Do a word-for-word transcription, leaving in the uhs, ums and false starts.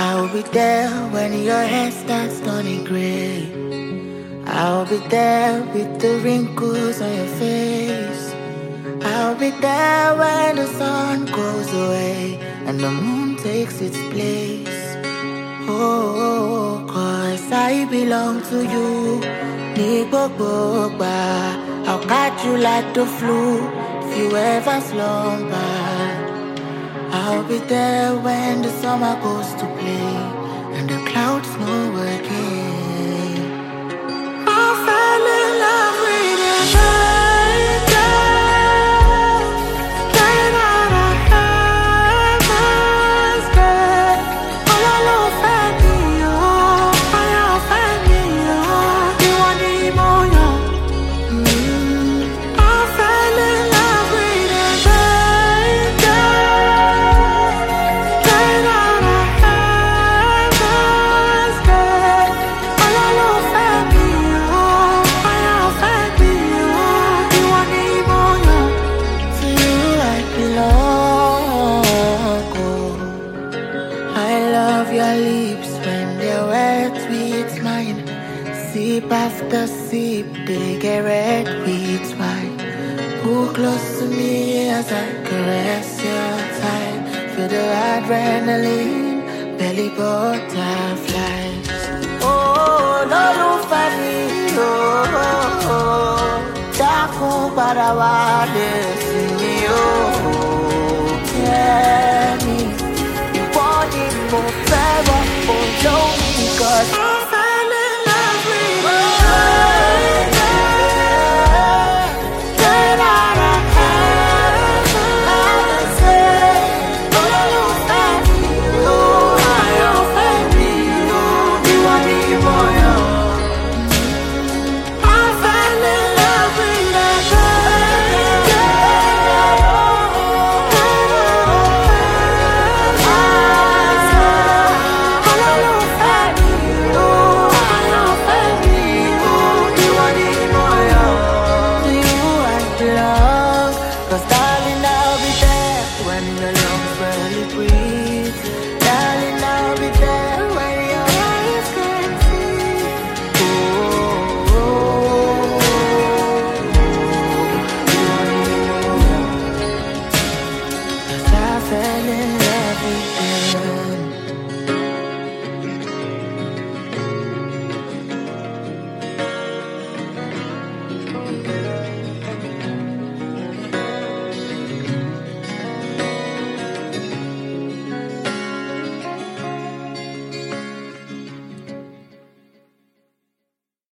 I'll be there when your hair starts turning gray. I'll be there with the wrinkles on your face. I'll be there when the sun goes away and the moon takes its place. Oh, cause I belong to you. Ní gbogbo ìgbà, I'll catch you like the flu if you ever slumber. I'll be there when the summer goes to play and the clouds snow again. I fell in love with a angel, straight out of heaven's gate. All I love for me, oh, all I for me, oh, you want me more, yeah. Mm. I fell in love with a angel. Your lips when they're wet with mine. Sip after sip, they get red with wine. Pull close to me as I caress your thigh. Feel the adrenaline, belly butterflies. Oh, no look for me, oh, oh, oh. Daku parawade, see me, oh, yeah, me. Forever, oh, don't because I fell in love with you. Straight out of heaven, say, oh, I love you, I love you, you want me more, I fell in love with you.